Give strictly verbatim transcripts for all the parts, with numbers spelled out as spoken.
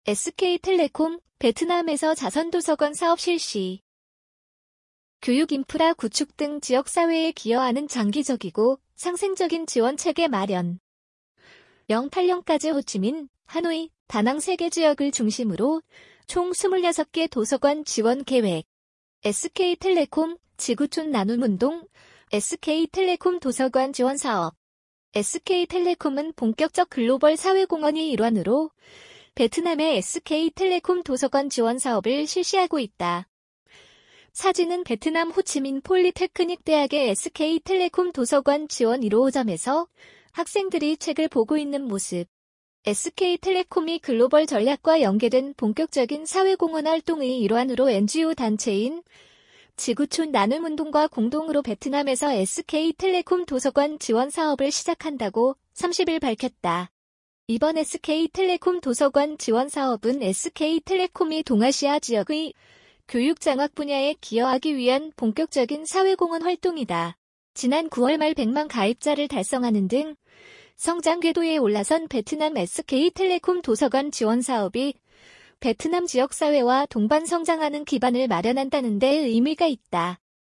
에스케이텔레콤, 베트남에서 자선도서관 사업 실시. 교육 인프라 구축 등 지역사회에 기여하는 장기적이고 상생적인 지원체계 마련. 영팔 년까지 호치민, 하노이, 다낭 세 개 지역을 중심으로 총 이십육 개 도서관 지원 계획. 에스케이텔레콤, 지구촌 나눔운동, 에스케이텔레콤 도서관 지원 사업. 에스케이텔레콤은 본격적 글로벌 사회공헌이 일환으로 베트남의 에스케이텔레콤 도서관 지원 사업을 실시하고 있다. 사진은 베트남 호치민 폴리테크닉 대학의 에스케이텔레콤 도서관 지원 일 호점에서 학생들이 책을 보고 있는 모습. 에스케이텔레콤이 글로벌 전략과 연계된 본격적인 사회공헌 활동의 일환으로 엔지오 단체인 지구촌 나눔운동과 공동으로 베트남에서 에스케이텔레콤 도서관 지원 사업을 시작한다고 삼십 일 밝혔다. 이번 에스케이텔레콤 도서관 지원 사업은 에스케이텔레콤이 동아시아 지역의 교육 장학 분야에 기여하기 위한 본격적인 사회공헌 활동이다. 지난 구월 말 백만 가입자를 달성하는 등 성장 궤도에 올라선 베트남 에스케이텔레콤 도서관 지원 사업이 베트남 지역사회와 동반 성장하는 기반을 마련한다는 데 의미가 있다.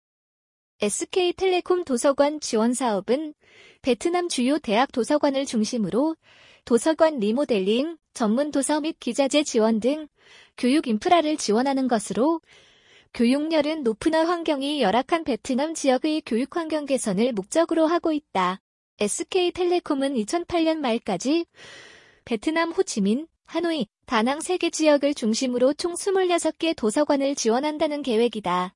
에스케이텔레콤 도서관 지원 사업은 베트남 주요 대학 도서관을 중심으로 도서관 리모델링, 전문 도서 및 기자재 지원 등 교육 인프라를 지원하는 것으로 교육열은 높으나 환경이 열악한 베트남 지역의 교육 환경 개선을 목적으로 하고 있다. 에스케이텔레콤은 이천팔 년 말까지 베트남 호치민, 하노이, 다낭 세 개 지역을 중심으로 총 이십육 개 도서관을 지원한다는 계획이다.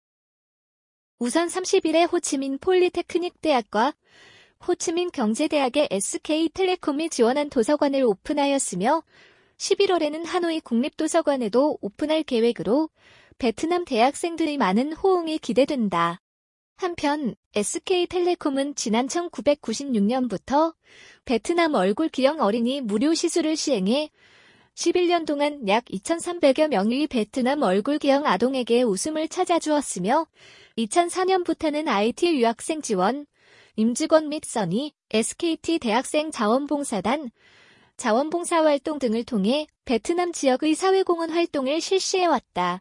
우선 삼십 일에 호치민 폴리테크닉 대학과 호치민 경제대학의 에스케이텔레콤이 지원한 도서관을 오픈하였으며 십일월에는 하노이 국립도서관에도 오픈할 계획으로 베트남 대학생들의 많은 호응이 기대된다. 한편 에스케이텔레콤은 지난 천구백구십육 년부터 베트남 얼굴 기형 어린이 무료 시술을 시행해 십일 년 동안 약 이천삼백여 명의 베트남 얼굴 기형 아동에게 웃음을 찾아주었으며 이천사 년부터는 아이티 유학생 지원, 임직원 및 써니, 에스케이티 대학생 자원봉사단, 자원봉사 활동 등을 통해 베트남 지역의 사회공헌 활동을 실시해왔다.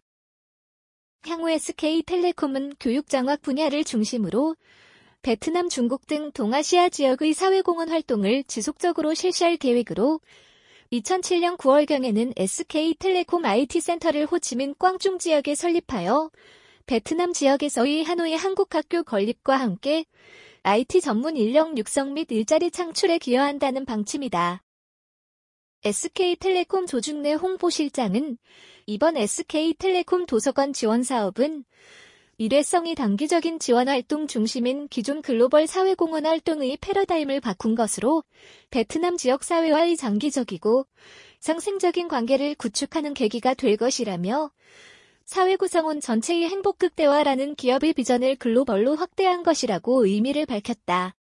향후 에스케이텔레콤은 교육장학 분야를 중심으로 베트남, 중국 등 동아시아 지역의 사회공헌 활동을 지속적으로 실시할 계획으로 이천칠 년 구월경에는 에스케이텔레콤 아이티센터를 호치민 꽝중 지역에 설립하여 베트남 지역에서의 하노이 한국학교 건립과 함께 아이티 전문 인력 육성 및 일자리 창출에 기여한다는 방침이다. 에스케이텔레콤 조중래 홍보실장은 이번 에스케이텔레콤 도서관 지원 사업은 일회성이 단기적인 지원 활동 중심인 기존 글로벌 사회공헌 활동의 패러다임을 바꾼 것으로 베트남 지역사회와의 장기적이고 상생적인 관계를 구축하는 계기가 될 것이라며 사회구성원 전체의 행복 극대화라는 기업의 비전을 글로벌로 확대한 것이라고 의미를 밝혔다.